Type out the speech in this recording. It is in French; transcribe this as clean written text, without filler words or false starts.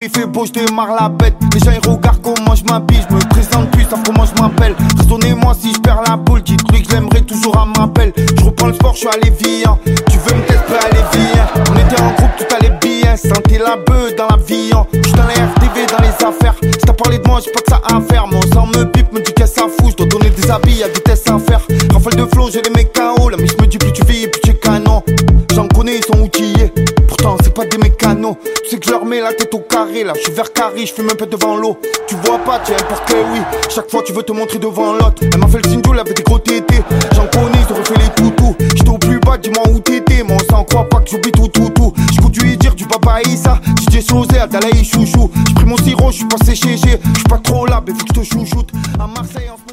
Il fait beau, je démarre la bête. Les gens ils regardent comment je m'habille. Je me présente plus, savent comment je m'appelle. Raisonnez-moi si je perds la boule. Dites-lui que je l'aimerais toujours à m'appel. Je reprends le sport, je suis allé viens. Tu veux me tester, allez viens. On était en groupe, tout allait bien. Sentez la beuh dans l'avion. Je suis dans la RTV, dans les affaires. Si t'as parlé de moi, j'ai pas que ça à faire. Mon sang me pipe, me dit qu'elle s'en fout. Je dois donner des habits, y'a des tests à faire. Rafale de flow, j'ai les mecs KO. La miss me dit plus tu vis, plus tu es canon. J'en connais, ils sont outillés. Pourtant, c'est pas des mécanos. Tu sais que je leur mets la tête au carré. Là, je suis vert carré, je fume un peu devant l'eau. Tu vois pas, tiens, parce que oui. Chaque fois, tu veux te montrer devant l'autre. Elle m'a fait le signe, elle avait des gros tétés. J'en connais, ils auraient fait les toutous. J'étais au plus bas, dis-moi où t'étais. Mon sang croit pas que j'oublie tout. J'conduis dire du Baba Issa. DJ Sosé, Adalaï Chouchou. J'pris mon sirop, j'suis passé chez G. J'suis pas trop là, mais faut que je te chouchoute. À Marseille, en ce